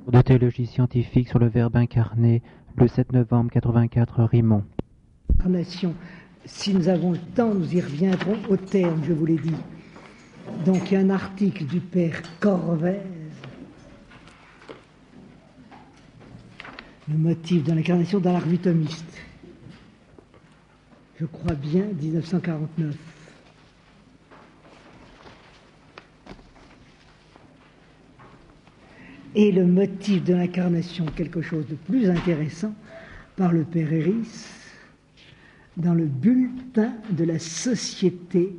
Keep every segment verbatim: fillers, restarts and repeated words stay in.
De théologie scientifique sur le Verbe incarné, le sept novembre quatre-vingt-quatre, Rimont. Incarnation. Si nous avons le temps, nous y reviendrons au terme, je vous l'ai dit. Donc il y a un article du père Corvèze, le motif de l'incarnation dans la revue thomiste. Je crois bien, dix-neuf cent quarante-neuf. Et le motif de l'incarnation, quelque chose de plus intéressant, par le père Héris, dans le bulletin de la Société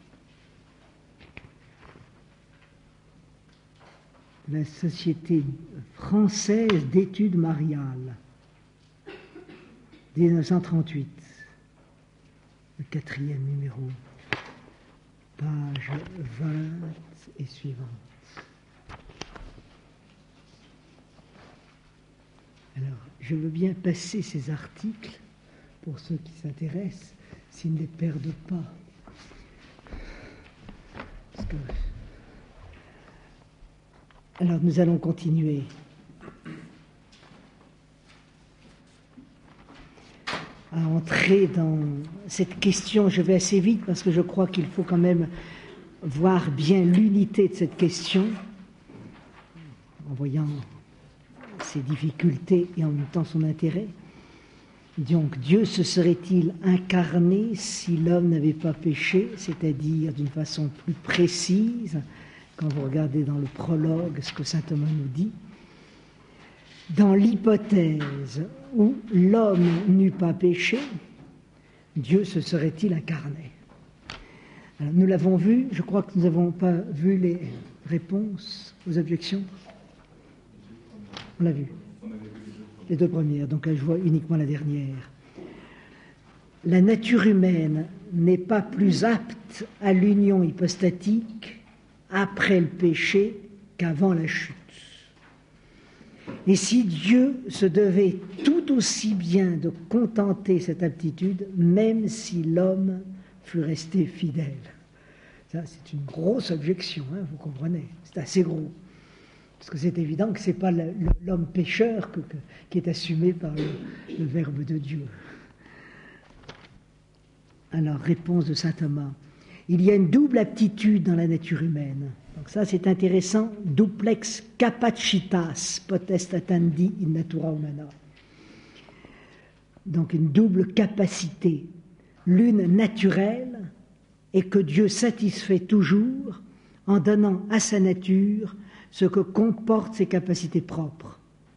la Société française d'études mariales, dix-neuf cent trente-huit, le quatrième numéro, page vingt et suivante. Alors, je veux bien passer ces articles pour ceux qui s'intéressent, s'ils ne les perdent pas. Parce que... Alors, nous allons continuer. À entrer dans cette question, je vais assez vite parce que je crois qu'il faut quand même voir bien l'unité de cette question, en voyant ses difficultés et en même temps son intérêt. Donc, Dieu se serait-il incarné si l'homme n'avait pas péché, c'est-à-dire d'une façon plus précise, quand vous regardez dans le prologue ce que saint Thomas nous dit, dans l'hypothèse où l'homme n'eût pas péché, Dieu se serait-il incarné? Alors, nous l'avons vu, je crois que nous n'avons pas vu les réponses aux objections. On l'a vu. Les deux premières, donc je vois uniquement la dernière. La nature humaine n'est pas plus apte à l'union hypostatique après le péché qu'avant la chute. Et si Dieu se devait tout aussi bien de contenter cette aptitude, même si l'homme fût resté fidèle. Ça, c'est une grosse objection, hein, vous comprenez, c'est assez gros. Parce que c'est évident que ce n'est pas le, le, l'homme pécheur que, que, qui est assumé par le, le Verbe de Dieu. Alors, réponse de saint Thomas. Il y a une double aptitude dans la nature humaine. Donc ça, c'est intéressant. Duplex capacitas potest attandi in natura humana. Donc une double capacité. L'une naturelle et que Dieu satisfait toujours en donnant à sa nature ce que comportent ses capacités propres.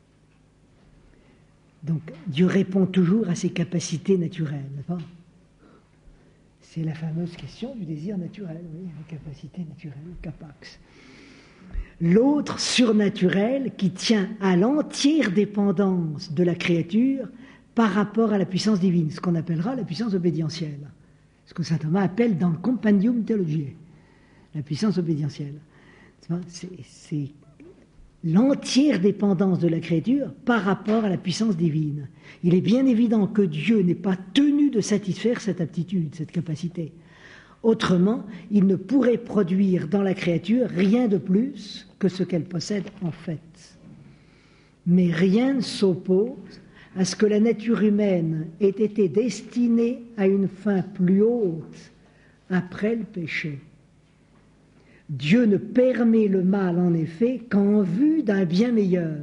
Donc Dieu répond toujours à ses capacités naturelles, n'est-ce pas ? C'est la fameuse question du désir naturel, oui, la capacité naturelle, capax. L'autre surnaturel qui tient à l'entière dépendance de la créature par rapport à la puissance divine, ce qu'on appellera la puissance obédientielle, ce que saint Thomas appelle dans le Compendium Theologiae, la puissance obédientielle. C'est, c'est l'entière dépendance de la créature par rapport à la puissance divine. Il est bien évident que Dieu n'est pas tenu de satisfaire cette aptitude, cette capacité. Autrement, il ne pourrait produire dans la créature rien de plus que ce qu'elle possède en fait. Mais rien ne s'oppose à ce que la nature humaine ait été destinée à une fin plus haute après le péché. Dieu ne permet le mal, en effet, qu'en vue d'un bien meilleur.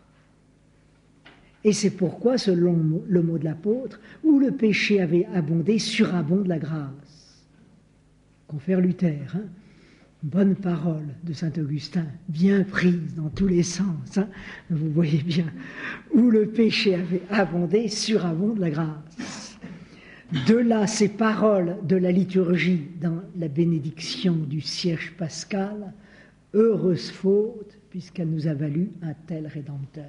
Et c'est pourquoi, selon le mot de l'apôtre, où le péché avait abondé, surabonde la grâce. Confère Luther, hein, bonne parole de saint Augustin, bien prise dans tous les sens. Hein, vous voyez bien, où le péché avait abondé, surabonde la grâce. De là, ces paroles de la liturgie dans la bénédiction du cierge pascal, heureuse faute, puisqu'elle nous a valu un tel Rédempteur.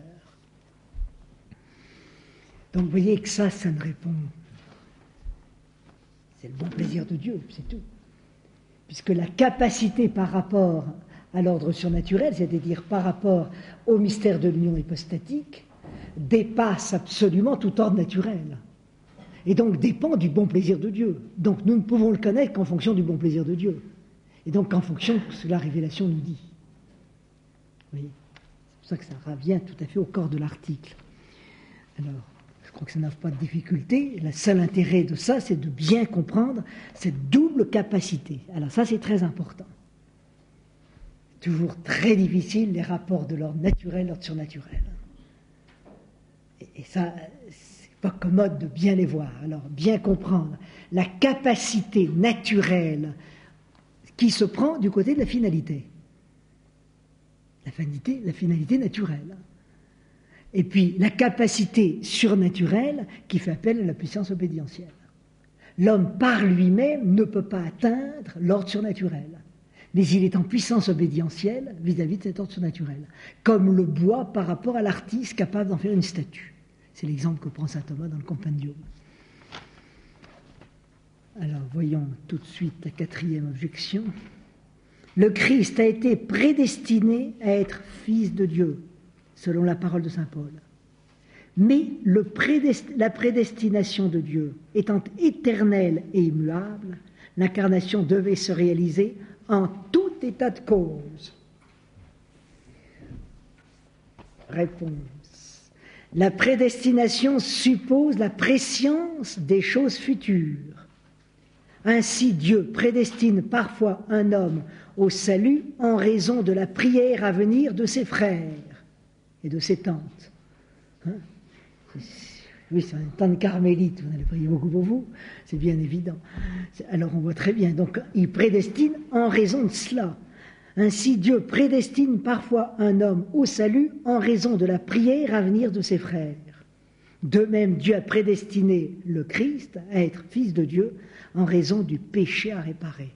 Donc vous voyez que ça, ça ne répond. C'est le bon plaisir de Dieu, c'est tout. Puisque la capacité par rapport à l'ordre surnaturel, c'est-à-dire par rapport au mystère de l'union hypostatique, dépasse absolument tout ordre naturel. Et donc dépend du bon plaisir de Dieu. Donc nous ne pouvons le connaître qu'en fonction du bon plaisir de Dieu. Et donc en fonction de ce que la révélation nous dit. Vous voyez ? pour ça que ça revient tout à fait au corps de l'article. Alors, je crois que ça n'a pas de difficulté. Le seul intérêt de ça, c'est de bien comprendre cette double capacité. Alors ça, c'est très important. Toujours très difficile, les rapports de l'ordre naturel, l'ordre surnaturel. Et, et ça, c'est pas commode de bien les voir. Alors, bien comprendre la capacité naturelle qui se prend du côté de la finalité. La finalité, la finalité naturelle. Et puis, la capacité surnaturelle qui fait appel à la puissance obédientielle. L'homme, par lui-même, ne peut pas atteindre l'ordre surnaturel. Mais il est en puissance obédientielle vis-à-vis de cet ordre surnaturel. Comme le bois par rapport à l'artiste capable d'en faire une statue. C'est l'exemple que prend saint Thomas dans le Compendium. Alors, voyons tout de suite la quatrième objection. Le Christ a été prédestiné à être fils de Dieu, selon la parole de saint Paul. Mais le prédest- la prédestination de Dieu étant éternelle et immuable, l'incarnation devait se réaliser en tout état de cause. Réponse. La prédestination suppose la préscience des choses futures. Ainsi, Dieu prédestine parfois un homme au salut en raison de la prière à venir de ses frères et de ses tantes. Hein? Oui, c'est un temps de carmélite, on allait prier beaucoup pour vous, c'est bien évident. Alors on voit très bien, donc il prédestine en raison de cela. Ainsi, Dieu prédestine parfois un homme au salut en raison de la prière à venir de ses frères. De même, Dieu a prédestiné le Christ à être fils de Dieu en raison du péché à réparer.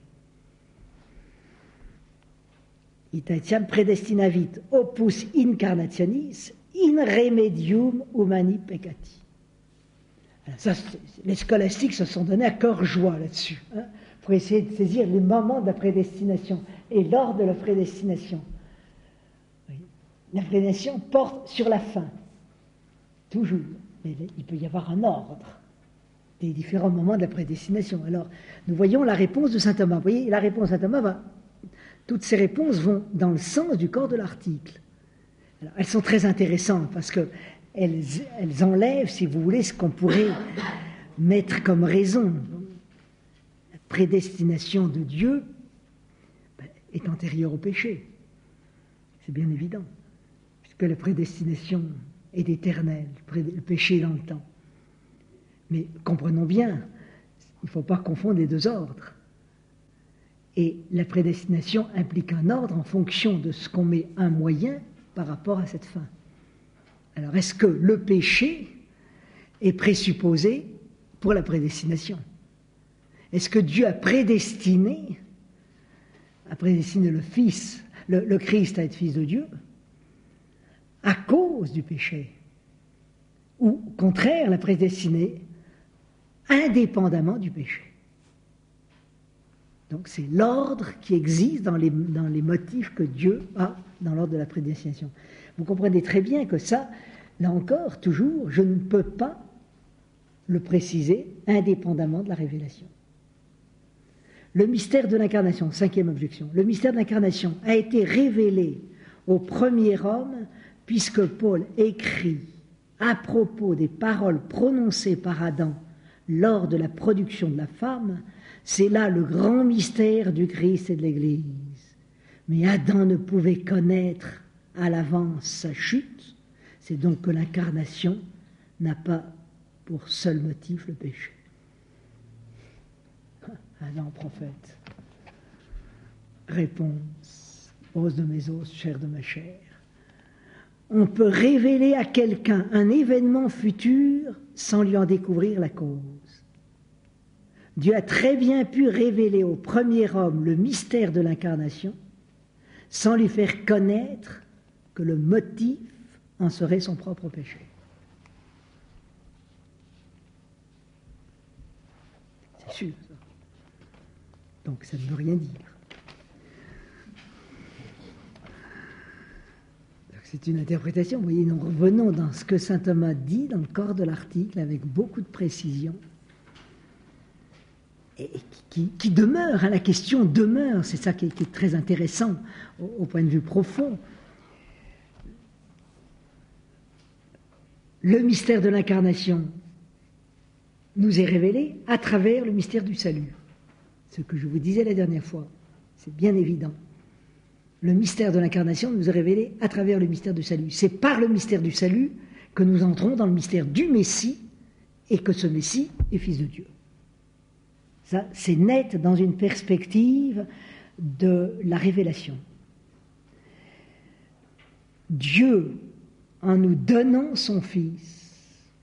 Itatiam predestinavit opus incarnationis in remedium humani peccati. Alors ça, les scolastiques se sont donnés à cœur joie là-dessus, hein, pour essayer de saisir les moments de la prédestination et l'ordre de la prédestination. Oui. La prédestination porte sur la fin, toujours, mais il peut y avoir un ordre des différents moments de la prédestination. Alors, nous voyons la réponse de saint Thomas. Vous voyez, la réponse de saint Thomas va... Toutes ces réponses vont dans le sens du corps de l'article. Alors, elles sont très intéressantes parce qu'elles elles enlèvent, si vous voulez, ce qu'on pourrait mettre comme raison. La prédestination de Dieu ben, est antérieure au péché. C'est bien évident. Puisque la prédestination est éternelle, le péché est dans le temps. Mais comprenons bien, il ne faut pas confondre les deux ordres. Et la prédestination implique un ordre en fonction de ce qu'on met un moyen par rapport à cette fin. Alors, est-ce que le péché est présupposé pour la prédestination? Est-ce que Dieu a prédestiné, a prédestiné le Fils, le, le Christ à être fils de Dieu, à cause du péché? Ou, au contraire, l'a prédestiné indépendamment du péché? Donc c'est l'ordre qui existe dans les, dans les motifs que Dieu a dans l'ordre de la prédestination. Vous comprenez très bien que ça, là encore, toujours, je ne peux pas le préciser indépendamment de la révélation. Le mystère de l'incarnation, cinquième objection, le mystère de l'incarnation a été révélé au premier homme puisque Paul écrit à propos des paroles prononcées par Adam lors de la production de la femme. C'est là le grand mystère du Christ et de l'Église. Mais Adam ne pouvait connaître à l'avance sa chute, c'est donc que l'incarnation n'a pas pour seul motif le péché. Adam, prophète. Réponse, os de mes os, chair de ma chair. On peut révéler à quelqu'un un événement futur sans lui en découvrir la cause. Dieu a très bien pu révéler au premier homme le mystère de l'incarnation sans lui faire connaître que le motif en serait son propre péché. C'est sûr, ça. Donc ça ne veut rien dire. Donc, c'est une interprétation. Vous voyez, nous revenons dans ce que saint Thomas dit dans le corps de l'article avec beaucoup de précision. Et qui, qui demeure, hein, la question demeure, c'est ça qui est, qui est très intéressant au, au point de vue profond. le mystère de l'incarnation nous est révélé à travers le mystère du salut. Ce que je vous disais la dernière fois, c'est bien évident. Le mystère de l'incarnation nous est révélé à travers le mystère du salut. C'est par le mystère du salut que nous entrons dans le mystère du Messie et que ce Messie est Fils de Dieu. Ça, c'est net dans une perspective de la révélation. Dieu, en nous donnant son Fils,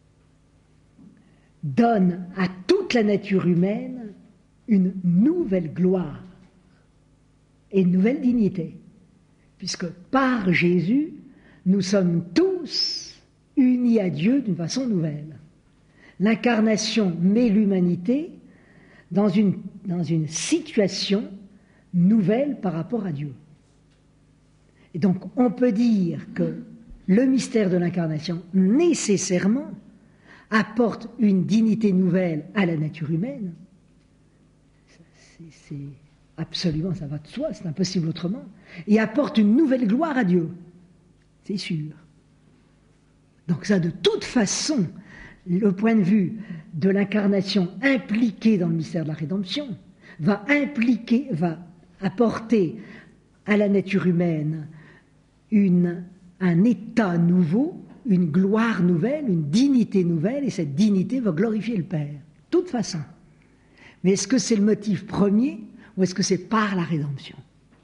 donne à toute la nature humaine une nouvelle gloire et une nouvelle dignité, puisque par Jésus, nous sommes tous unis à Dieu d'une façon nouvelle. L'incarnation met l'humanité dans une, dans une situation nouvelle par rapport à Dieu. Et donc, on peut dire que le mystère de l'incarnation, nécessairement, apporte une dignité nouvelle à la nature humaine. C'est, c'est absolument, ça va de soi, c'est impossible autrement. Et apporte une nouvelle gloire à Dieu. C'est sûr. Donc ça, de toute façon, le point de vue de l'incarnation impliquée dans le mystère de la rédemption va impliquer, va apporter à la nature humaine une, un état nouveau, une gloire nouvelle, une dignité nouvelle, et cette dignité va glorifier le Père, de toute façon. Mais est-ce que c'est le motif premier ou est-ce que c'est par la rédemption?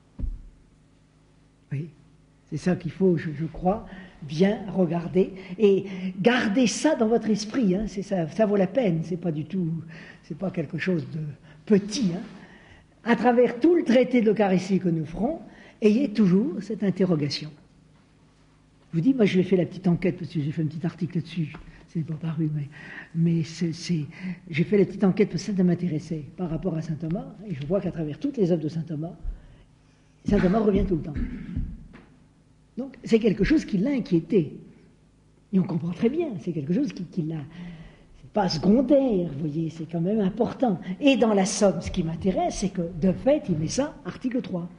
Oui, c'est ça qu'il faut, je, je crois, bien regarder et garder ça dans votre esprit. Hein, c'est ça, ça vaut la peine. C'est pas du tout, c'est pas quelque chose de petit. Hein. À travers tout le traité de l'Eucharistie que nous ferons, ayez toujours cette interrogation. Je vous dis, moi, je vais faire la petite enquête parce que j'ai fait un petit article dessus. C'est pas paru, mais, mais c'est, c'est, j'ai fait la petite enquête parce que ça m'intéressait par rapport à saint Thomas, et je vois qu'à travers toutes les œuvres de saint Thomas, saint Thomas revient tout le temps. Donc, c'est quelque chose qui l'a inquiété. Et on comprend très bien, c'est quelque chose qui, qui l'a... C'est pas secondaire, vous voyez, c'est quand même important. Et dans la somme, ce qui m'intéresse, c'est que, de fait, il met ça, article trois.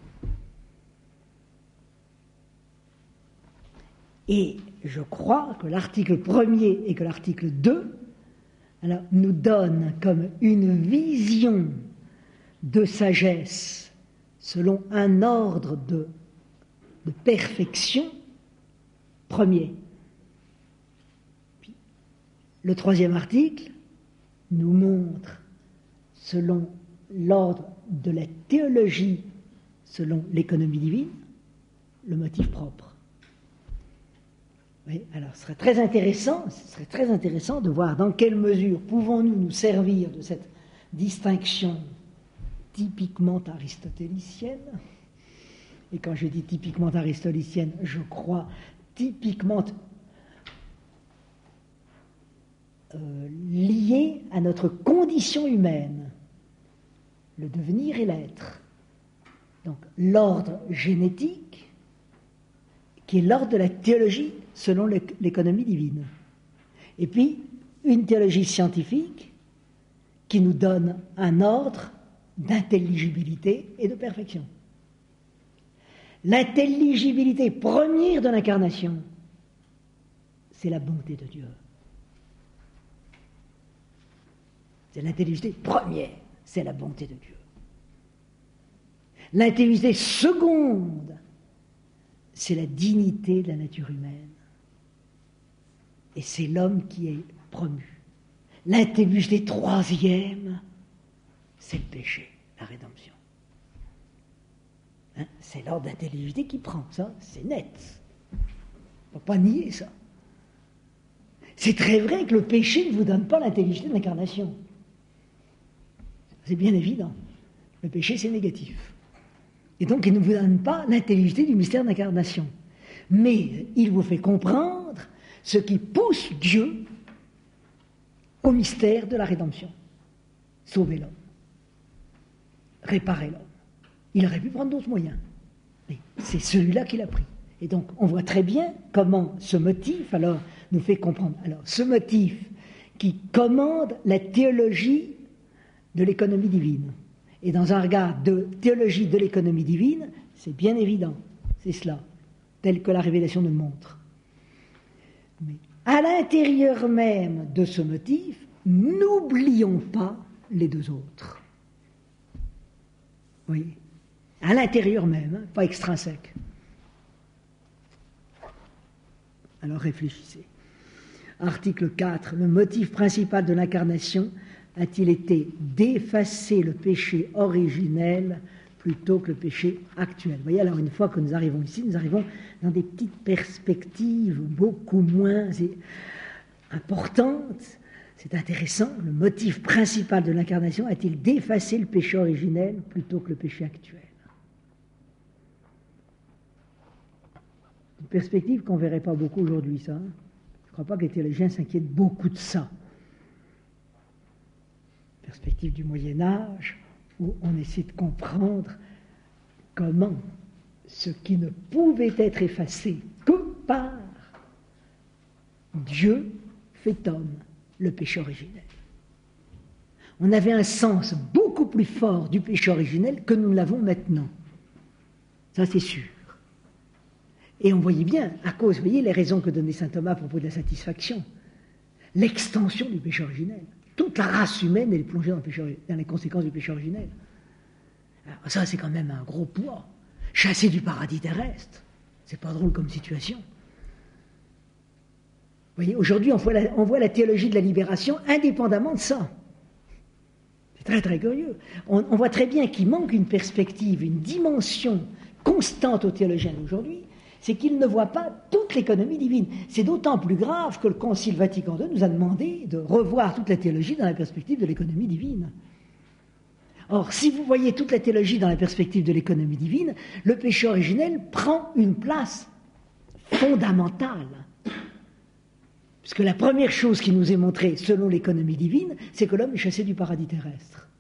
Et je crois que l'article premier et que l'article deux alors, nous donnent comme une vision de sagesse selon un ordre de, de perfection premier. Puis, le troisième article nous montre, selon l'ordre de la théologie, selon l'économie divine, le motif propre. Oui, alors ce serait très intéressant, ce serait très intéressant de voir dans quelle mesure pouvons-nous nous servir de cette distinction typiquement aristotélicienne. Et quand je dis typiquement aristotélicienne, je crois typiquement euh, liée à notre condition humaine, le devenir et l'être. Donc l'ordre génétique, qui est l'ordre de la théologie selon l'économie divine. Et puis, une théologie scientifique qui nous donne un ordre d'intelligibilité et de perfection. L'intelligibilité première de l'incarnation, c'est la bonté de Dieu. C'est l'intelligibilité première, c'est la bonté de Dieu. L'intelligibilité seconde, c'est la dignité de la nature humaine. Et c'est l'homme qui est promu. L'intelligibilité troisième, c'est le péché, la rédemption. Hein, c'est l'ordre d'intelligibilité qui prend, ça, c'est net. On ne peut pas nier ça. C'est très vrai que le péché ne vous donne pas l'intelligibilité de l'incarnation. C'est bien évident. Le péché, c'est négatif. Et donc, il ne vous donne pas l'intelligibilité du mystère d'incarnation. Mais il vous fait comprendre ce qui pousse Dieu au mystère de la rédemption. Sauver l'homme. Réparer l'homme. Il aurait pu prendre d'autres moyens. Mais c'est celui-là qu'il a pris. Et donc, on voit très bien comment ce motif, alors, nous fait comprendre. Alors, ce motif qui commande la théologie de l'économie divine. Et dans un regard de théologie de l'économie divine, c'est bien évident, c'est cela, tel que la révélation nous le montre. Mais à l'intérieur même de ce motif, n'oublions pas les deux autres. Oui, à l'intérieur même, hein, pas extrinsèque. Alors réfléchissez. Article quatre. Le motif principal de l'incarnation a-t-il été d'effacer le péché originel plutôt que le péché actuel? Vous voyez, alors une fois que nous arrivons ici, nous arrivons dans des petites perspectives beaucoup moins importantes. C'est intéressant. Le motif principal de l'incarnation a-t-il d'effacer le péché originel plutôt que le péché actuel? Une perspective qu'on ne verrait pas beaucoup aujourd'hui, ça. Hein. Je ne crois pas que les théologiens s'inquiètent beaucoup de ça. Perspective du Moyen-Âge, où on essaie de comprendre comment ce qui ne pouvait être effacé que par Dieu fait homme, le péché originel. On avait un sens beaucoup plus fort du péché originel que nous l'avons maintenant. Ça, c'est sûr. Et on voyait bien, à cause, vous voyez les raisons que donnait saint Thomas à propos de la satisfaction, l'extension du péché originel. Toute la race humaine est plongée dans, le péché, dans les conséquences du péché originel. Alors ça, c'est quand même un gros poids. Chassé du paradis terrestre, c'est pas drôle comme situation. Vous voyez, aujourd'hui, on voit, la, on voit la théologie de la libération indépendamment de ça. C'est très très curieux. On, on voit très bien qu'il manque une perspective, une dimension constante aux théologiens d'aujourd'hui, c'est qu'ils ne voient pas toute l'économie divine. C'est d'autant plus grave que le Concile Vatican deux nous a demandé de revoir toute la théologie dans la perspective de l'économie divine. Or, si vous voyez toute la théologie dans la perspective de l'économie divine, le péché originel prend une place fondamentale. Puisque la première chose qui nous est montrée selon l'économie divine, c'est que l'homme est chassé du paradis terrestre.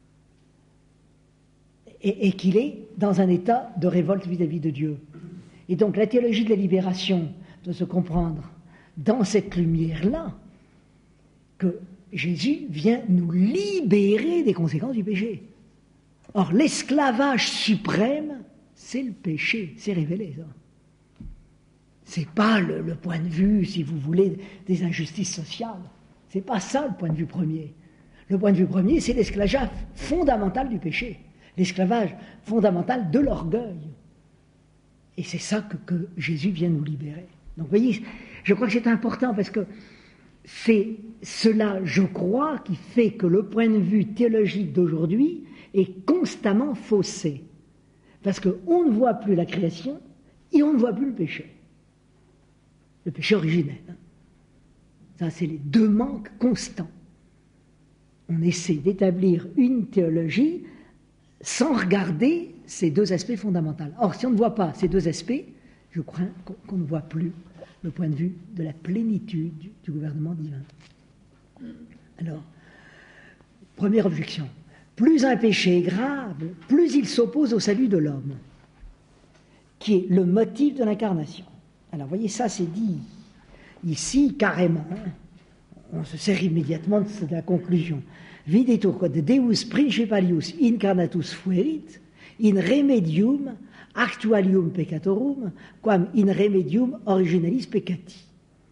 Et, et qu'il est dans un état de révolte vis-à-vis de Dieu. Et donc la théologie de la libération doit se comprendre dans cette lumière-là que Jésus vient nous libérer des conséquences du péché. Or, l'esclavage suprême, c'est le péché, c'est révélé ça. C'est pas le, le point de vue, si vous voulez, des injustices sociales. C'est pas ça le point de vue premier. Le point de vue premier, c'est l'esclavage fondamental du péché, l'esclavage fondamental de l'orgueil. Et c'est ça que, que Jésus vient nous libérer. Donc vous voyez, je crois que c'est important parce que c'est cela, je crois, qui fait que le point de vue théologique d'aujourd'hui est constamment faussé. Parce qu'on ne voit plus la création et on ne voit plus le péché. Le péché originel. Hein. Ça, c'est les deux manques constants. On essaie d'établir une théologie sans regarder ces deux aspects fondamentaux. Or, si on ne voit pas ces deux aspects, je crains qu'on, qu'on ne voit plus le point de vue de la plénitude du, du gouvernement divin. Alors, première objection. Plus un péché est grave, plus il s'oppose au salut de l'homme, qui est le motif de l'incarnation. Alors, vous voyez, ça, c'est dit ici carrément. Hein. On se sert immédiatement de la conclusion. Videtur quod Deus principalius incarnatus fuerit, in remedium actualium peccatorum, quam in remedium originalis peccati.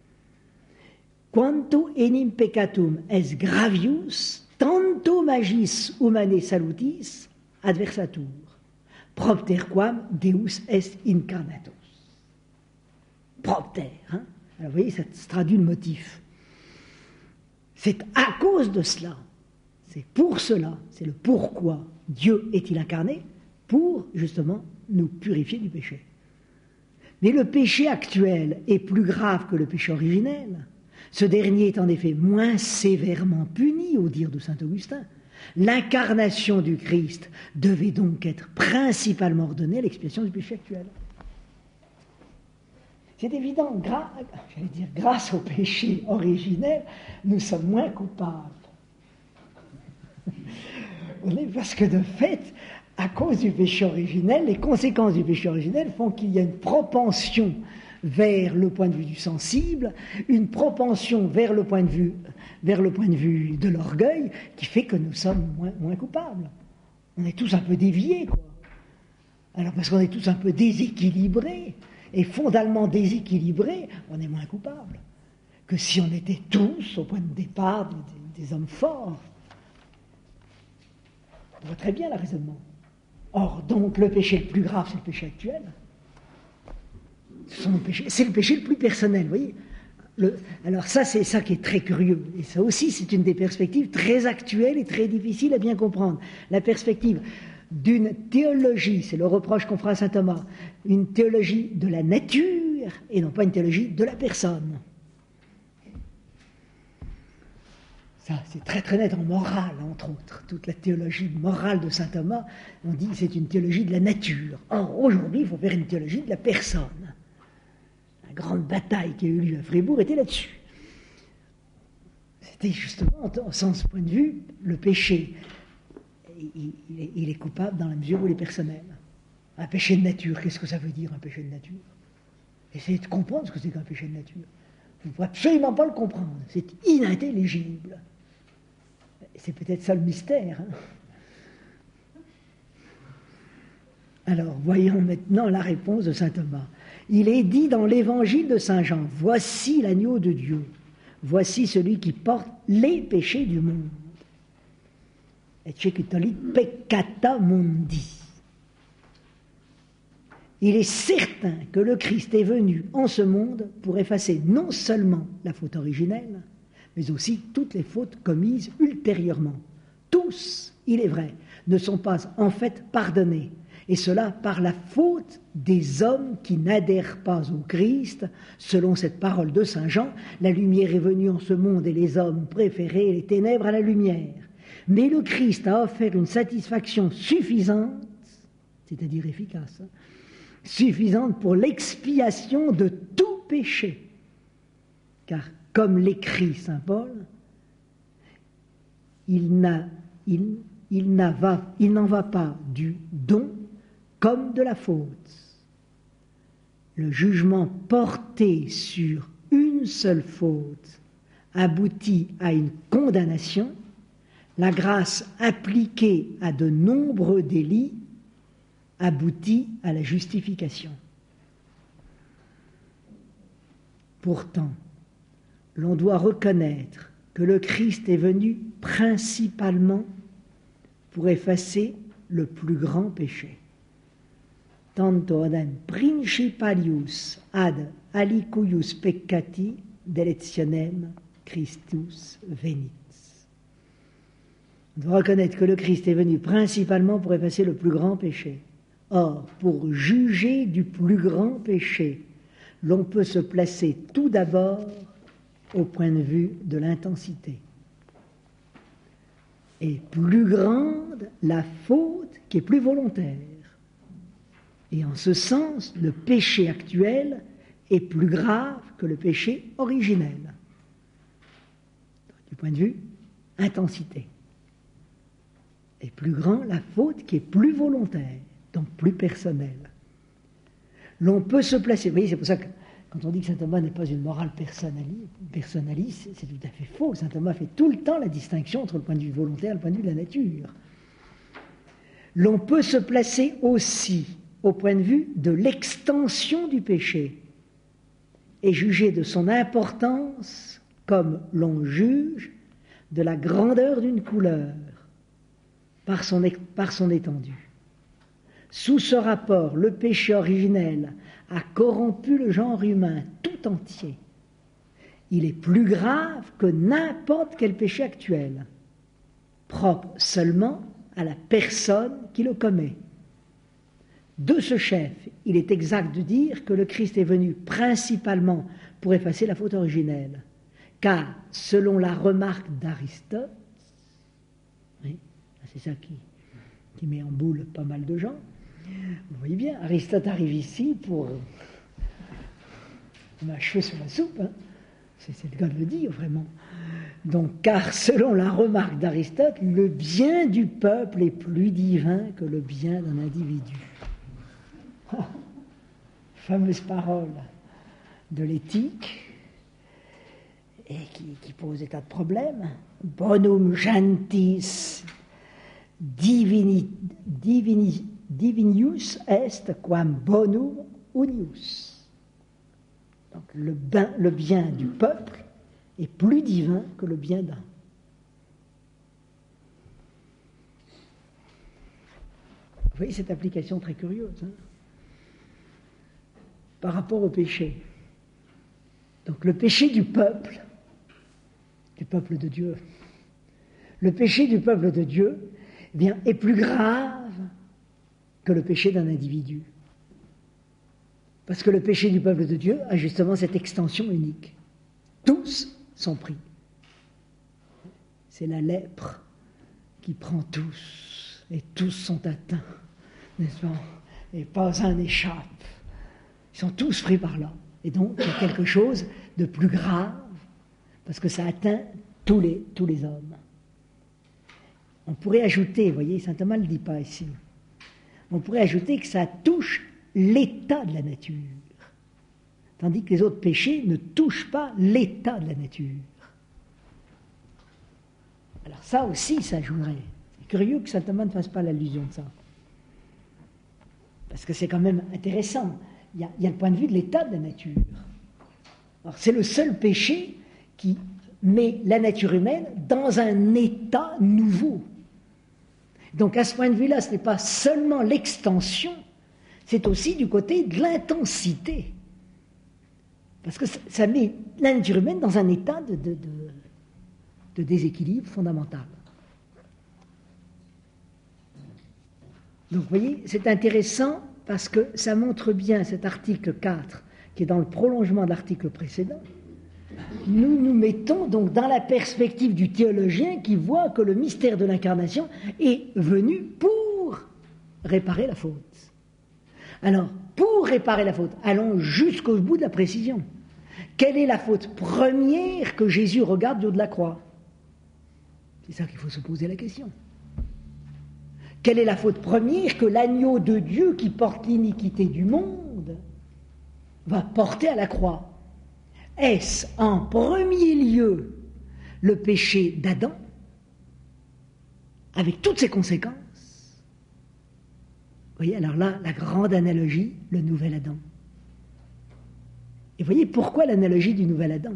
Quanto enim peccatum es gravius, tanto magis humanae salutis adversatur, propter quam Deus est incarnatus. Propter, hein? Alors vous voyez, ça se traduit le motif. C'est à cause de cela, c'est pour cela, c'est le pourquoi Dieu est-il incarné, pour justement nous purifier du péché. Mais le péché actuel est plus grave que le péché originel. Ce dernier est en effet moins sévèrement puni, au dire de saint Augustin. L'incarnation du Christ devait donc être principalement ordonnée à l'expiation du péché actuel. C'est évident, gra- j'allais dire, grâce au péché originel, nous sommes moins coupables. Parce que de fait, à cause du péché originel, les conséquences du péché originel font qu'il y a une propension vers le point de vue du sensible, une propension vers le point de vue, vers le point de vue de l'orgueil, qui fait que nous sommes moins, moins coupables. On est tous un peu déviés, quoi. Alors parce qu'on est tous un peu déséquilibrés, et fondamentalement déséquilibrés, on est moins coupables. que si on était tous au point de départ des, des hommes forts. On voit très bien le raisonnement. Or, donc, le péché le plus grave, c'est le péché actuel. C'est le péché, c'est le péché le plus personnel, vous voyez. Le, alors ça, c'est ça qui est très curieux. Et ça aussi, c'est une des perspectives très actuelles et très difficiles à bien comprendre. La perspective d'une théologie, c'est le reproche qu'on fera à saint Thomas, une théologie de la nature et non pas une théologie de la personne. Ça, c'est très très net en morale, entre autres. Toute la théologie morale de saint Thomas, on dit que c'est une théologie de la nature. Or, aujourd'hui, il faut faire une théologie de la personne. La grande bataille qui a eu lieu à Fribourg était là-dessus. C'était justement, au sens point de vue, le péché. Il, il, est, il est coupable dans la mesure où il est personnel. Un péché de nature, qu'est-ce que ça veut dire, un péché de nature? Essayez de comprendre ce que c'est qu'un péché de nature. Vous ne pouvez absolument pas le comprendre. C'est inintelligible. C'est peut-être ça le mystère. Hein. Alors, voyons maintenant la réponse de saint Thomas. Il est dit dans l'évangile de saint Jean, « Voici l'agneau de Dieu, voici celui qui porte les péchés du monde. » Ecce qui tollit peccata mundi. Il est certain que le Christ est venu en ce monde pour effacer non seulement la faute originelle, mais aussi toutes les fautes commises ultérieurement. Tous, il est vrai, ne sont pas en fait pardonnés, et cela par la faute des hommes qui n'adhèrent pas au Christ. Selon cette parole de saint Jean, la lumière est venue en ce monde et les hommes ont préféré les ténèbres à la lumière. Mais le Christ a offert une satisfaction suffisante, c'est-à-dire efficace, hein, suffisante pour l'expiation de tout péché. Car, comme l'écrit saint Paul, il, n'a, il, il, n'a va, il n'en va pas du don comme de la faute. Le jugement porté sur une seule faute aboutit à une condamnation. La grâce appliquée à de nombreux délits aboutit à la justification. Pourtant, l'on doit reconnaître que le Christ est venu principalement pour effacer le plus grand péché. Tanto adem principalius ad alicuius peccati deletionem Christus venit. On doit reconnaître que le Christ est venu principalement pour effacer le plus grand péché. Or, pour juger du plus grand péché, l'on peut se placer tout d'abord au point de vue de l'intensité. Et plus grande la faute qui est plus volontaire. Et en ce sens, le péché actuel est plus grave que le péché originel. Du point de vue intensité. Et plus grand la faute qui est plus volontaire, donc plus personnelle. L'on peut se placer, vous voyez, c'est pour ça que quand on dit que saint Thomas n'est pas une morale personnaliste, c'est tout à fait faux. Saint Thomas fait tout le temps la distinction entre le point de vue volontaire et le point de vue de la nature. L'on peut se placer aussi au point de vue de l'extension du péché et juger de son importance comme l'on juge de la grandeur d'une couleur par son, par son étendue. Sous ce rapport, le péché originel a corrompu le genre humain tout entier. Il est plus grave que n'importe quel péché actuel, propre seulement à la personne qui le commet. De ce chef, il est exact de dire que le Christ est venu principalement pour effacer la faute originelle, car, selon la remarque d'Aristote, oui, c'est ça qui, qui met en boule pas mal de gens, vous voyez bien, Aristote arrive ici pour m'achever sur la soupe, hein. c'est, c'est le cas de le dire vraiment. Donc, car selon la remarque d'Aristote, le bien du peuple est plus divin que le bien d'un individu. Ah, fameuse parole de l'éthique, et qui, qui pose des tas de problèmes. Bonum gentis divini, divini, divinius est quam bonum unius. Donc le, ben, le bien du peuple est plus divin que le bien d'un. Vous voyez cette application très curieuse, hein, par rapport au péché. Donc le péché du peuple, du peuple de Dieu, le péché du peuple de Dieu, eh bien, est plus grave que le péché d'un individu. Parce que le péché du peuple de Dieu a justement cette extension unique. Tous sont pris. C'est la lèpre qui prend tous, et tous sont atteints, n'est-ce pas? Et pas un n'échappe. Ils sont tous pris par là. Et donc, il y a quelque chose de plus grave, parce que ça atteint tous les, tous les hommes. On pourrait ajouter, vous voyez, saint Thomas ne le dit pas ici, on pourrait ajouter que ça touche l'état de la nature, tandis que les autres péchés ne touchent pas l'état de la nature. Alors ça aussi, ça jouerait. C'est curieux que saint Thomas ne fasse pas l'allusion de ça. Parce que c'est quand même intéressant. Il y a, il y a le point de vue de l'état de la nature. Alors c'est le seul péché qui met la nature humaine dans un état nouveau. Donc à ce point de vue-là, ce n'est pas seulement l'extension, c'est aussi du côté de l'intensité. Parce que ça, ça met la nature humaine dans un état de, de, de, de déséquilibre fondamental. Donc vous voyez, c'est intéressant parce que ça montre bien cet article quatre, qui est dans le prolongement de l'article précédent. Nous nous mettons donc dans la perspective du théologien qui voit que le mystère de l'incarnation est venu pour réparer la faute. Alors, pour réparer la faute, allons jusqu'au bout de la précision. Quelle est la faute première que Jésus regarde du haut de la croix? C'est ça qu'il faut se poser la question. Quelle est la faute première que l'agneau de Dieu qui porte l'iniquité du monde va porter à la croix? Est-ce en premier lieu le péché d'Adam, avec toutes ses conséquences? Vous voyez, alors là, la grande analogie, le nouvel Adam. Et vous voyez pourquoi l'analogie du nouvel Adam?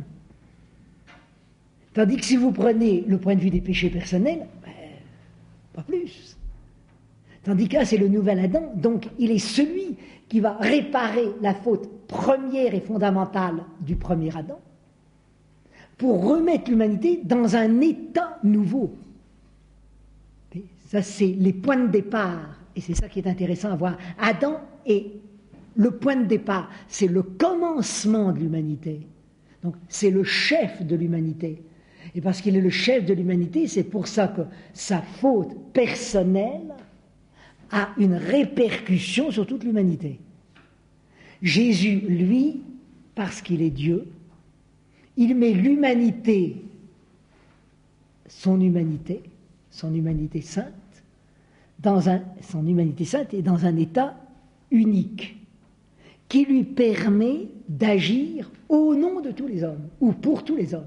Tandis que si vous prenez le point de vue des péchés personnels, ben, pas plus. Tandis que là, c'est le nouvel Adam, donc il est celui qui va réparer la faute première et fondamentale du premier Adam pour remettre l'humanité dans un état nouveau. Et ça, c'est les points de départ, et c'est ça qui est intéressant à voir. Adam est le point de départ, c'est le commencement de l'humanité. Donc, c'est le chef de l'humanité. Et parce qu'il est le chef de l'humanité, c'est pour ça que sa faute personnelle a une répercussion sur toute l'humanité. Jésus, lui, parce qu'il est Dieu, il met l'humanité, son humanité, son humanité sainte, dans un, son humanité sainte est dans un état unique, qui lui permet d'agir au nom de tous les hommes, ou pour tous les hommes.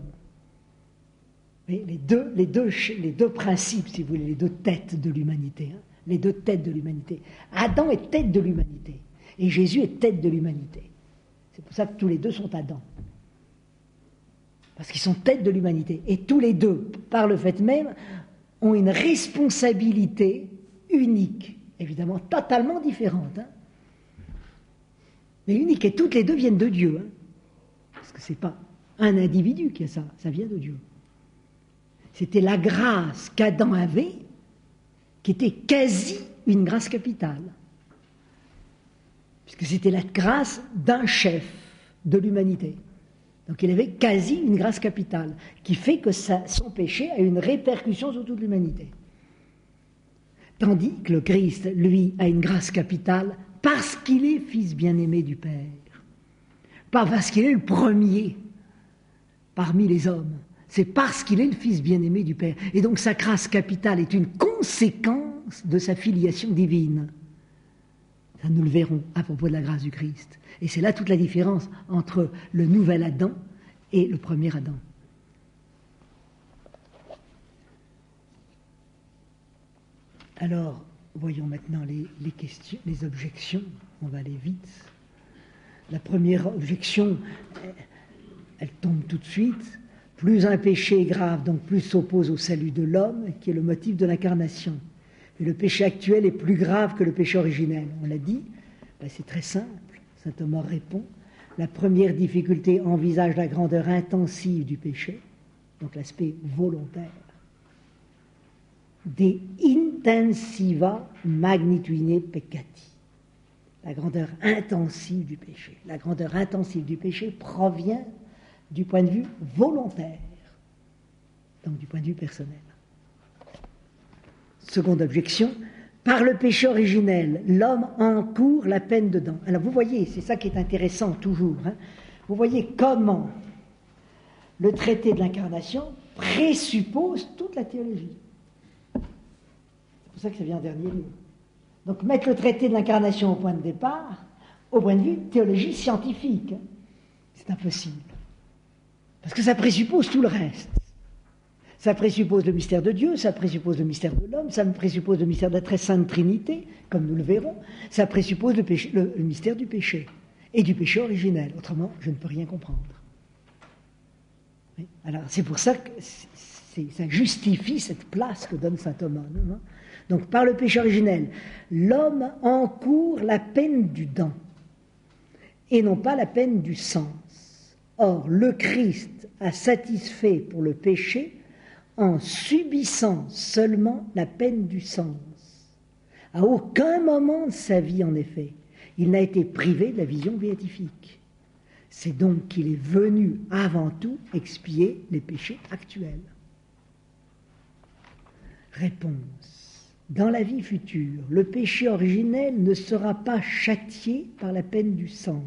Mais les deux, les deux, les deux principes, si vous voulez, les deux têtes de l'humanité, hein, les deux têtes de l'humanité. Adam est tête de l'humanité, et Jésus est tête de l'humanité. C'est pour ça que tous les deux sont Adam. Parce qu'ils sont tête de l'humanité. Et tous les deux, par le fait même, ont une responsabilité unique, évidemment totalement différente. Hein. Mais unique, et toutes les deux viennent de Dieu. Hein. Parce que ce n'est pas un individu qui a ça, ça vient de Dieu. C'était la grâce qu'Adam avait, qui était quasi une grâce capitale. Puisque c'était la grâce d'un chef de l'humanité. Donc il avait quasi une grâce capitale, qui fait que ça, son péché a une répercussion sur toute l'humanité. Tandis que le Christ, lui, a une grâce capitale parce qu'il est fils bien-aimé du Père. Pas parce qu'il est le premier parmi les hommes. C'est parce qu'il est le fils bien-aimé du Père. Et donc sa grâce capitale est une conséquence de sa filiation divine. Ça, nous le verrons à propos de la grâce du Christ. Et c'est là toute la différence entre le nouvel Adam et le premier Adam. Alors, voyons maintenant les, les questions, les objections. On va aller vite. La première objection, elle, elle tombe tout de suite. Plus un péché est grave, donc plus s'oppose au salut de l'homme, qui est le motif de l'incarnation. Et le péché actuel est plus grave que le péché originel. On l'a dit, ben c'est très simple. Saint Thomas répond, la première difficulté envisage la grandeur intensive du péché, donc l'aspect volontaire. De intensiva magnitude peccati. La grandeur intensive du péché. La grandeur intensive du péché provient du point de vue volontaire, donc du point de vue personnel. Seconde objection, par le péché originel, l'homme encourt la peine dedans. Alors vous voyez, c'est ça qui est intéressant toujours, hein. Vous voyez comment le traité de l'incarnation présuppose toute la théologie. C'est pour ça que ça vient en dernier lieu. Donc mettre le traité de l'incarnation au point de départ, au point de vue théologie scientifique, hein, c'est impossible. Parce que ça présuppose tout le reste. Ça présuppose le mystère de Dieu, ça présuppose le mystère de l'homme, ça présuppose le mystère de la très sainte Trinité, comme nous le verrons, ça présuppose le, péché, le, le mystère du péché, et du péché originel. Autrement, je ne peux rien comprendre. Oui. Alors, c'est pour ça que c'est, ça justifie cette place que donne saint Thomas. Non? Donc, par le péché originel, l'homme encourt la peine du dent, et non pas la peine du sens. Or, le Christ a satisfait pour le péché en subissant seulement la peine du sens. À aucun moment de sa vie, en effet, il n'a été privé de la vision béatifique. C'est donc qu'il est venu avant tout expier les péchés actuels. Réponse. Dans la vie future, le péché originel ne sera pas châtié par la peine du sens.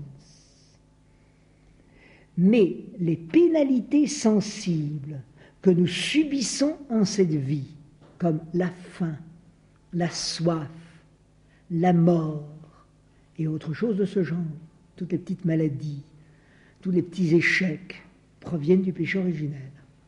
Mais les pénalités sensibles que nous subissons en cette vie, comme la faim, la soif, la mort et autre chose de ce genre, toutes les petites maladies, tous les petits échecs, proviennent du péché originel.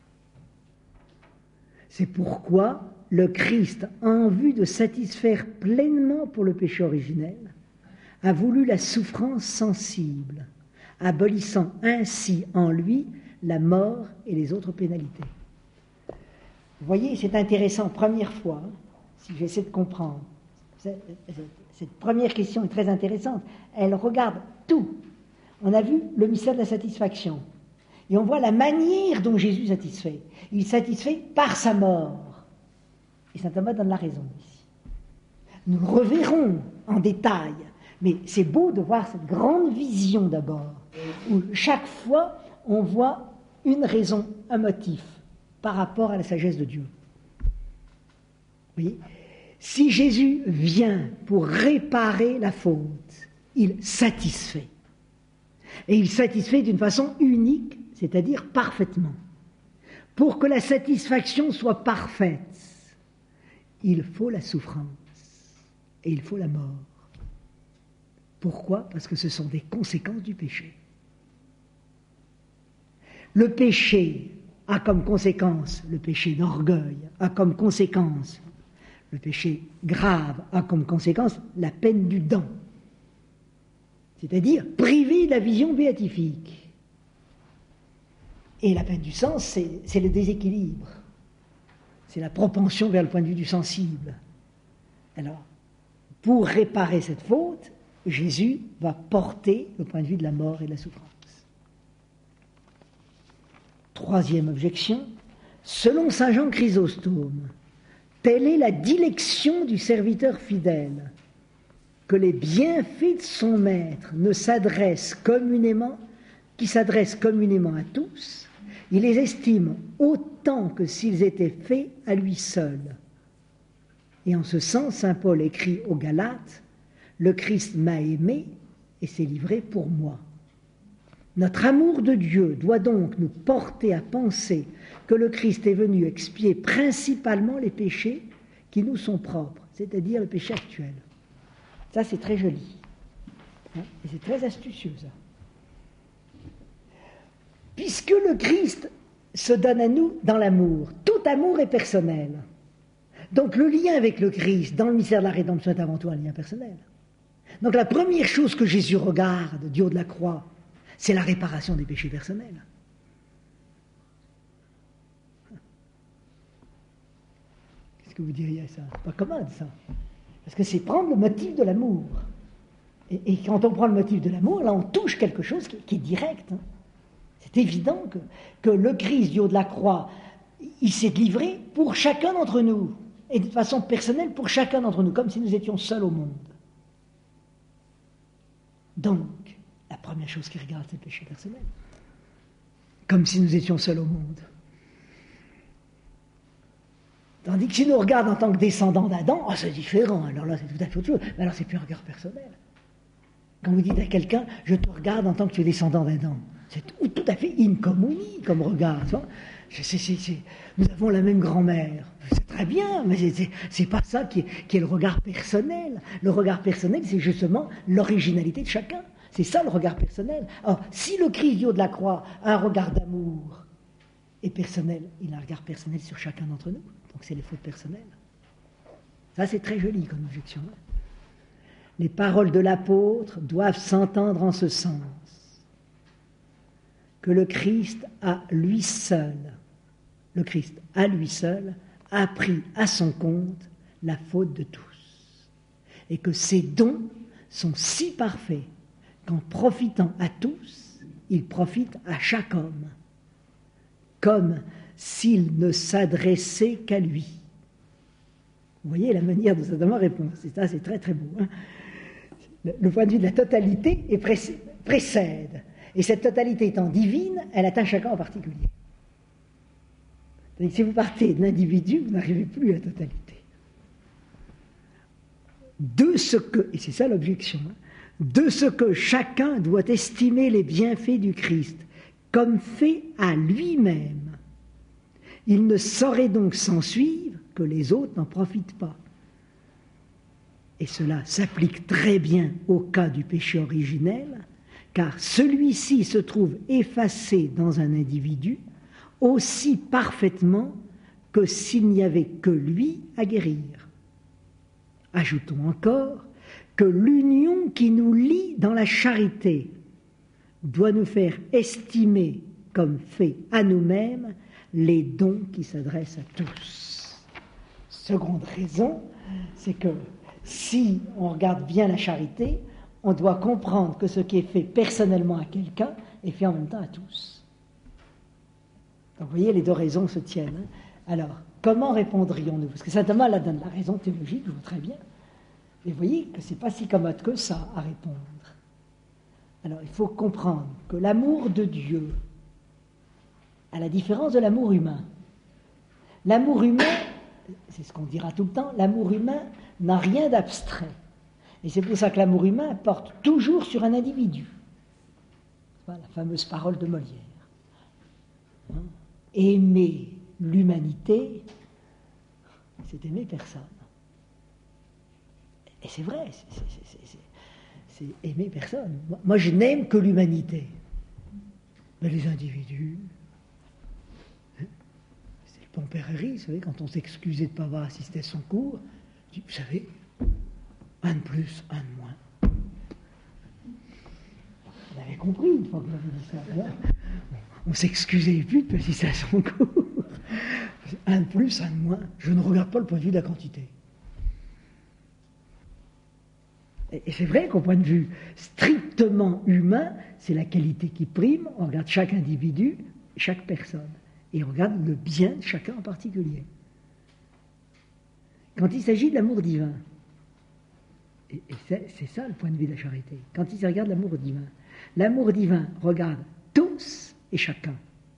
C'est pourquoi le Christ, en vue de satisfaire pleinement pour le péché originel, a voulu la souffrance sensible, abolissant ainsi en lui la mort et les autres pénalités. Vous voyez, c'est intéressant, première fois, hein, si j'essaie de comprendre. Cette première question est très intéressante. Elle regarde tout. On a vu le mystère de la satisfaction. Et on voit la manière dont Jésus satisfait. Il satisfait par sa mort. Et saint Thomas donne la raison ici. Nous le reverrons en détail. Mais c'est beau de voir cette grande vision d'abord, où chaque fois on voit une raison, un motif, par rapport à la sagesse de Dieu. Vous voyez ? Si Jésus vient pour réparer la faute, il satisfait. Et il satisfait d'une façon unique, c'est-à-dire parfaitement. Pour que la satisfaction soit parfaite, il faut la souffrance et il faut la mort. Pourquoi ? Parce que ce sont des conséquences du péché. Le péché a comme conséquence, le péché d'orgueil a comme conséquence, le péché grave a comme conséquence la peine du dent, c'est-à-dire priver de la vision béatifique. Et la peine du sens, c'est, c'est le déséquilibre, c'est la propension vers le point de vue du sensible. Alors, pour réparer cette faute, Jésus va porter le point de vue de la mort et de la souffrance. Troisième objection, selon saint Jean Chrysostome, telle est la dilection du serviteur fidèle, que les bienfaits de son maître ne s'adressent communément, qui s'adressent communément à tous, il les estime autant que s'ils étaient faits à lui seul. Et en ce sens, saint Paul écrit aux Galates, « Le Christ m'a aimé et s'est livré pour moi ». Notre amour de Dieu doit donc nous porter à penser que le Christ est venu expier principalement les péchés qui nous sont propres, c'est-à-dire le péché actuel. Ça, c'est très joli. Hein, et c'est très astucieux, ça. Puisque le Christ se donne à nous dans l'amour, tout amour est personnel. Donc le lien avec le Christ dans le mystère de la rédemption est avant tout un lien personnel. Donc la première chose que Jésus regarde du haut de la croix, c'est la réparation des péchés personnels. Qu'est-ce que vous diriez à ça? C'est pas commode, ça. Parce que c'est prendre le motif de l'amour. Et, et quand on prend le motif de l'amour, là, on touche quelque chose qui, qui est direct. Hein. C'est évident que, que le Christ du haut de la croix, il s'est livré pour chacun d'entre nous. Et de façon personnelle pour chacun d'entre nous, comme si nous étions seuls au monde. Donc, la première chose qu'il regarde, c'est le péché personnel. Comme si nous étions seuls au monde. Tandis que si nous regarde en tant que descendants d'Adam, oh, c'est différent, alors là c'est tout à fait autre chose. Mais alors c'est plus un regard personnel. Quand vous dites à quelqu'un, je te regarde en tant que tu es descendant d'Adam, c'est tout, tout à fait incommunie comme regard. Tu vois. C'est, c'est, c'est, nous avons la même grand-mère, c'est très bien, mais c'est, c'est, c'est pas ça qui est, qui est le regard personnel. Le regard personnel, c'est justement l'originalité de chacun. C'est ça le regard personnel. Alors, si le Christ du haut de la croix a un regard d'amour et personnel, il a un regard personnel sur chacun d'entre nous. Donc c'est les fautes personnelles. Ça, c'est très joli comme objection. Les paroles de l'apôtre doivent s'entendre en ce sens, que le Christ à lui seul, le Christ à lui seul, a pris à son compte la faute de tous. Et que ses dons sont si parfaits qu'en profitant à tous, il profite à chaque homme, comme s'il ne s'adressait qu'à lui. Vous voyez la manière dont Saint Thomas répond. C'est ça, c'est très très beau. Hein. Le, le point de vue de la totalité est précède, précède. Et cette totalité étant divine, elle atteint chacun en particulier. Donc, si vous partez de l'individu, vous n'arrivez plus à la totalité. De ce que, et c'est ça l'objection, hein, de ce que chacun doit estimer les bienfaits du Christ comme fait à lui-même, il ne saurait donc s'ensuivre que les autres n'en profitent pas. Et cela s'applique très bien au cas du péché originel, car celui-ci se trouve effacé dans un individu aussi parfaitement que s'il n'y avait que lui à guérir. Ajoutons encore que l'union qui nous lie dans la charité doit nous faire estimer comme fait à nous-mêmes les dons qui s'adressent à tous. Seconde raison, c'est que si on regarde bien la charité, on doit comprendre que ce qui est fait personnellement à quelqu'un est fait en même temps à tous. Donc vous voyez, les deux raisons se tiennent. Alors, comment répondrions-nous? Parce que saint Thomas là donne la raison théologique, je vois très bien. Et vous voyez que ce n'est pas si commode que ça à répondre. Alors, il faut comprendre que l'amour de Dieu, à la différence de l'amour humain, l'amour humain, c'est ce qu'on dira tout le temps, l'amour humain n'a rien d'abstrait. Et c'est pour ça que l'amour humain porte toujours sur un individu. Voilà la fameuse parole de Molière. Hein? Aimer l'humanité, c'est aimer personne. Et c'est vrai, c'est, c'est, c'est, c'est, c'est aimer personne. Moi, je n'aime que l'humanité. Mais les individus, hein, c'est le Pompéréry, vous savez, quand on s'excusait de ne pas avoir assisté à son cours, on dit, vous savez, un de plus, un de moins. Vous avez compris une fois que vous avez dit ça. Hein, on ne s'excusait plus de ne pas assister à son cours. Un de plus, un de moins. Je ne regarde pas le point de vue de la quantité. Et c'est vrai qu'au point de vue strictement humain, c'est la qualité qui prime. On regarde chaque individu, chaque personne. Et on regarde le bien de chacun en particulier. Quand il s'agit de l'amour divin, et, et c'est, c'est ça le point de vue de la charité, quand il se regarde l'amour divin, l'amour divin regarde tous et chacun.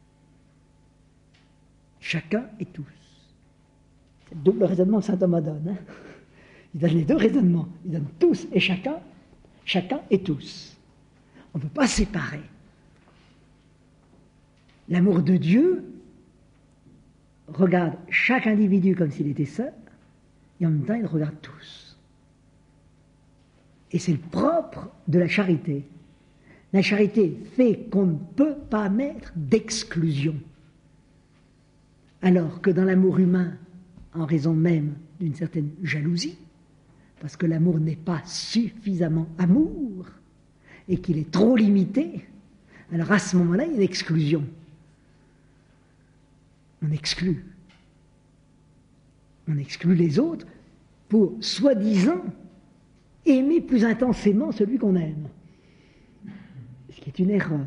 Chacun et tous. C'est le double raisonnement que saint Thomas donne. Hein. Il donne les deux raisonnements. Il donne tous et chacun, chacun et tous. On ne peut pas séparer. L'amour de Dieu regarde chaque individu comme s'il était seul, et en même temps il regarde tous. Et c'est le propre de la charité. La charité fait qu'on ne peut pas mettre d'exclusion. Alors que dans l'amour humain, en raison même d'une certaine jalousie, parce que l'amour n'est pas suffisamment amour, et qu'il est trop limité, alors à ce moment-là, il y a une exclusion. On exclut. On exclut les autres pour, soi-disant, aimer plus intensément celui qu'on aime. Ce qui est une erreur.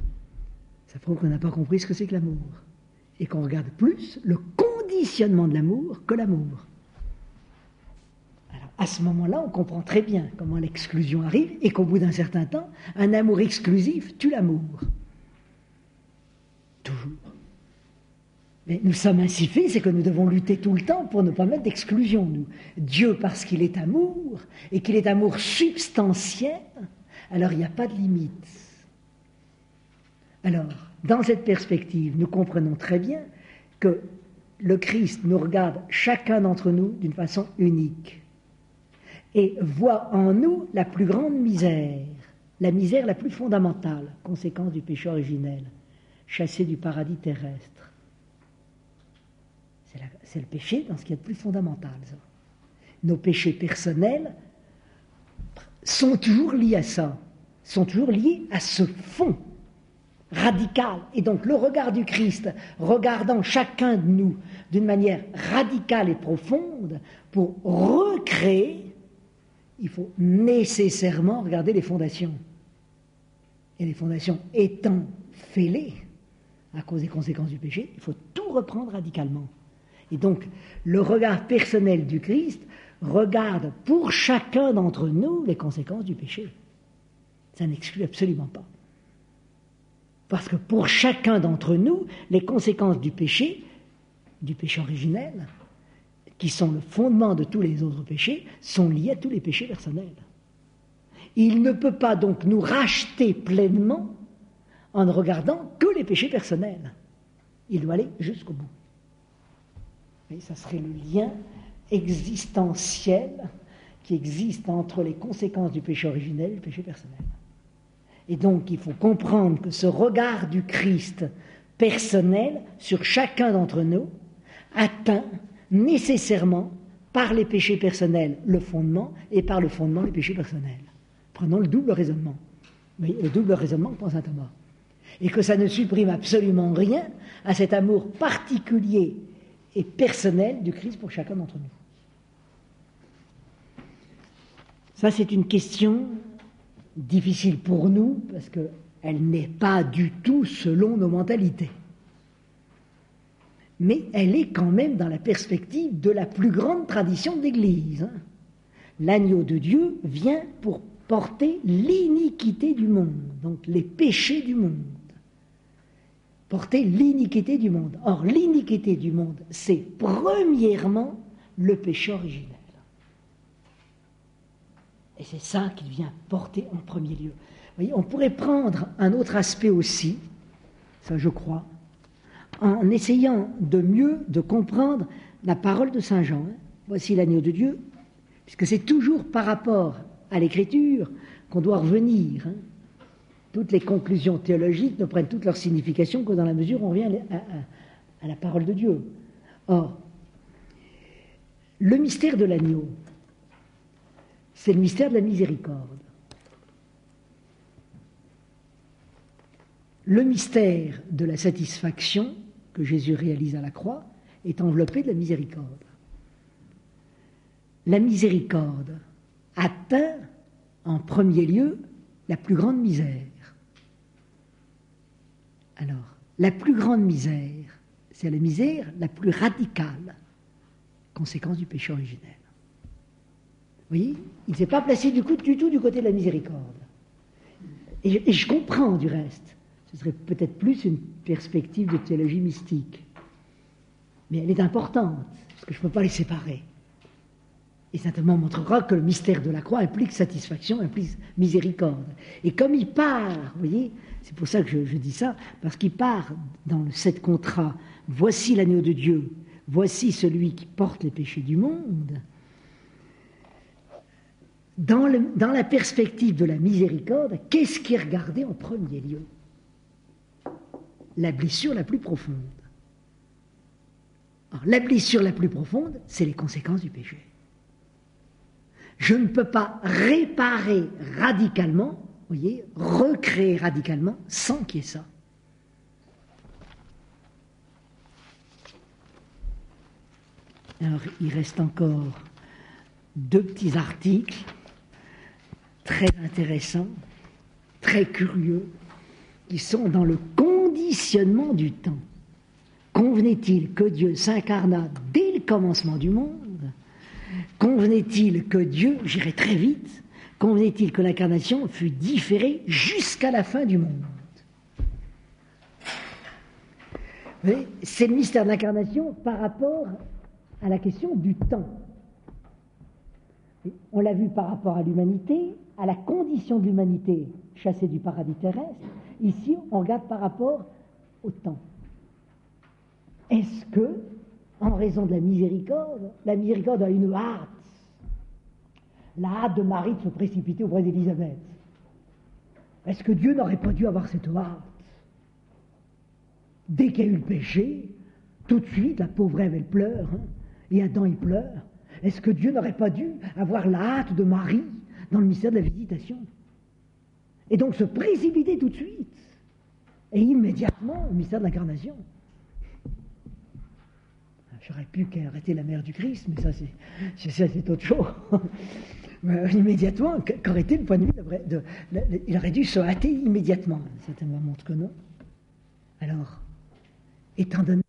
Ça prouve qu'on n'a pas compris ce que c'est que l'amour. Et qu'on regarde plus le conditionnement de l'amour que l'amour. Alors, à ce moment-là, on comprend très bien comment l'exclusion arrive et qu'au bout d'un certain temps, un amour exclusif tue l'amour. Toujours. Mais nous sommes ainsi faits, c'est que nous devons lutter tout le temps pour ne pas mettre d'exclusion, nous. Dieu, parce qu'il est amour, et qu'il est amour substantiel, alors il n'y a pas de limite. Alors, dans cette perspective, nous comprenons très bien que le Christ nous regarde chacun d'entre nous d'une façon unique et voit en nous la plus grande misère, la misère la plus fondamentale, conséquence du péché originel, chassé du paradis terrestre. C'est, la, c'est le péché dans ce qui est le plus fondamental. Ça. Nos péchés personnels sont toujours liés à ça, sont toujours liés à ce fond radical. Et donc le regard du Christ, regardant chacun de nous d'une manière radicale et profonde, pour recréer, il faut nécessairement regarder les fondations. Et les fondations étant fêlées à cause des conséquences du péché, il faut tout reprendre radicalement. Et donc, le regard personnel du Christ regarde pour chacun d'entre nous les conséquences du péché. Ça n'exclut absolument pas. Parce que pour chacun d'entre nous, les conséquences du péché, du péché originel, qui sont le fondement de tous les autres péchés, sont liées à tous les péchés personnels. Il ne peut pas donc nous racheter pleinement en ne regardant que les péchés personnels. Il doit aller jusqu'au bout. Et ça serait le lien existentiel qui existe entre les conséquences du péché originel et le péché personnel. Et donc, il faut comprendre que ce regard du Christ personnel sur chacun d'entre nous atteint nécessairement par les péchés personnels le fondement et par le fondement les péchés personnels. Prenons le double raisonnement. Oui, le double raisonnement pour saint Thomas. Et que ça ne supprime absolument rien à cet amour particulier et personnel du Christ pour chacun d'entre nous. Ça, c'est une question difficile pour nous, parce qu'elle n'est pas du tout selon nos mentalités. Mais elle est quand même dans la perspective de la plus grande tradition de l'Église. Hein. L'agneau de Dieu vient pour porter l'iniquité du monde, donc les péchés du monde. Porter l'iniquité du monde. Or, l'iniquité du monde, c'est premièrement le péché originel. Et c'est ça qu'il vient porter en premier lieu. Vous voyez, on pourrait prendre un autre aspect aussi, ça je crois, en essayant de mieux de comprendre la parole de saint Jean. Hein. Voici l'agneau de Dieu, puisque c'est toujours par rapport à l'Écriture qu'on doit revenir. Hein. Toutes les conclusions théologiques ne prennent toute leur signification que dans la mesure où on revient à, à, à la parole de Dieu. Or, le mystère de l'agneau, c'est le mystère de la miséricorde. Le mystère de la satisfaction que Jésus réalise à la croix est enveloppé de la miséricorde. La miséricorde atteint en premier lieu la plus grande misère. Alors, la plus grande misère, c'est la misère la plus radicale, conséquence du péché originel. Vous voyez, il ne s'est pas placé du, coup, du tout du côté de la miséricorde. Et je, et je comprends du reste. Ce serait peut-être plus une perspective de théologie mystique. Mais elle est importante, parce que je ne peux pas les séparer. Et saint Thomas montrera que le mystère de la croix implique satisfaction, implique miséricorde. Et comme il part, vous voyez, c'est pour ça que je, je dis ça, parce qu'il part dans le sept contrats, voici l'agneau de Dieu, voici celui qui porte les péchés du monde. Dans, le, dans la perspective de la miséricorde, qu'est-ce qui est regardé en premier lieu? La blessure la plus profonde. Alors, la blessure la plus profonde, c'est les conséquences du péché. Je ne peux pas réparer radicalement, vous voyez, recréer radicalement, sans qu'il y ait ça. Alors, il reste encore deux petits articles très intéressants, très curieux, qui sont dans le conditionnement du temps. Convenait-il que Dieu s'incarna dès le commencement du monde? Convenait-il que Dieu, j'irai très vite, convenait-il que l'incarnation fût différée jusqu'à la fin du monde? C'est le mystère de l'incarnation par rapport à la question du temps. On l'a vu par rapport à l'humanité, à la condition de l'humanité chassée du paradis terrestre. Ici, on regarde par rapport au temps. Est-ce que, en raison de la miséricorde, la miséricorde a une hâte, la hâte de Marie de se précipiter auprès d'Élisabeth? Est-ce que Dieu n'aurait pas dû avoir cette hâte? Dès qu'il y a eu le péché, tout de suite, la pauvre Ève, elle pleure, hein, et Adam, il pleure. Est-ce que Dieu n'aurait pas dû avoir la hâte de Marie dans le mystère de la visitation? Et donc se précipiter tout de suite, et immédiatement, au mystère de l'incarnation. J'aurais pu arrêter la mère du Christ, mais ça, c'est, ça, c'est autre chose. Mais, immédiatement, qu'aurait été le point de vue de, de, de, de, il aurait dû se hâter immédiatement. Certains me montrent que non. Alors, étant donné